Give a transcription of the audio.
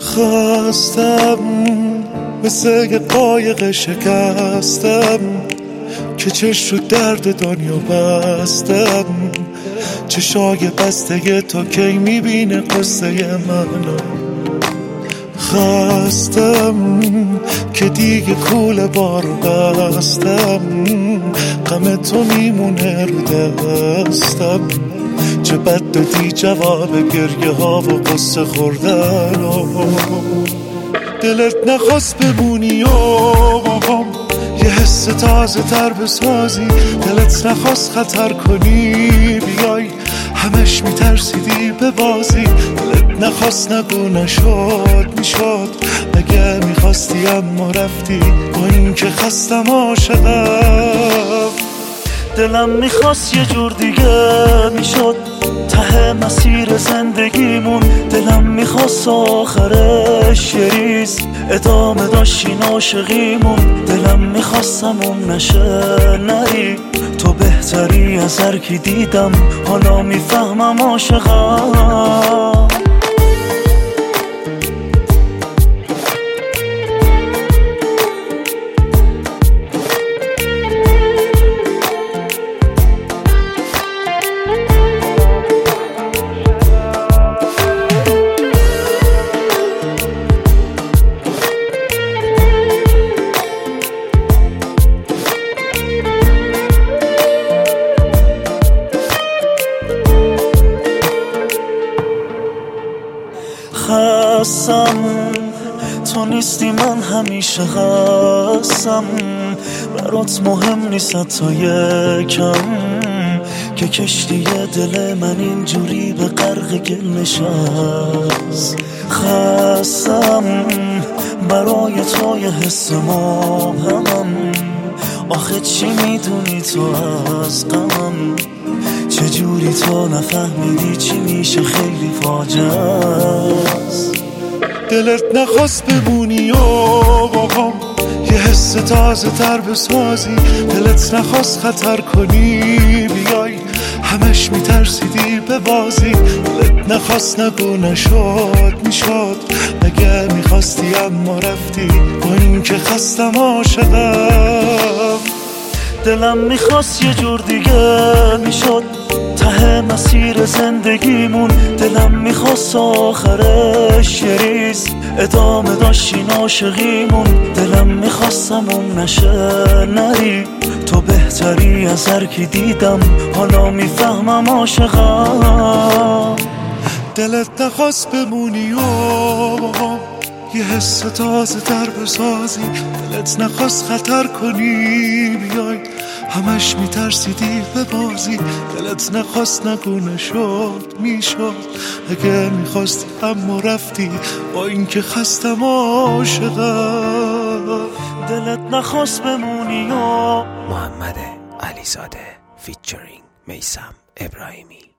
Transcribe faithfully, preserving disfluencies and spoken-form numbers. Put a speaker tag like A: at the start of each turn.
A: خواستم مثل یه قایق شکستم که چش رو درد دنیا بستم. چشای بسته تو کی میبینه قصه منو. خواستم که دیگه کوله بارو بستم. غم تو میمونه رو دستم. چه بد دادی جواب گریه ها و قصه خوردن و دلت نخواست بمونی و یه حس تازه تر بسازی. دلت نخواست خطر کنی بیای همش میترسیدی به بازی. دلت نخواست نگو نشد میشد مگه میخواستی اما رفتی با این که خستم عاشقم. دلم میخواست یه جور دیگه میشد ته مسیر زندگیمون. دلم میخواست آخرش یه ریز ادامه داشتین عاشقیمون. دلم میخواستم اون نشه نری تو بهتری از هر کی دیدم. حالا میفهمم عاشقم. خستم تو نیستی من همیشه خستم. برات مهم نیست تا یکم که کشتی دل من اینجوری به غرق گل نشست. خستم برای تو یه حس مبهمم. آخه چی میدونی تو از غمم؟ چجوری تو نفهمیدی چی میشه خیلی فاجعه است. دلت نخواست بمونی و باهم یه حس تازه تر بسازی. دلت نخواست خطر کنی بیای همش میترسیدی به بازی. دلت نخواست نگو نشد میشد مگه میخواستی اما رفتی با این که خستم عاشقم. دلم میخواست یه جور دیگه میشد ته مسیر زندگیمون. دلم میخواست آخرش یه ریز ادامه داشتین عاشقیمون. دلم میخواستم اون نشه نری تو بهتری از هر کی دیدم. حالا میفهمم عاشقم. دلت نخواست بمونی و یه حس تازه تر بسازی. دلت نخواست خطر کنی بیای همش میترسیدی به بازی. دلت نخواست نگو نشد میشد اگه میخواستی اما رفتی با این که خستم عاشقم. دلت نخواست بمونی و
B: محمد علیزاده فیچرینگ میثم ابراهیمی.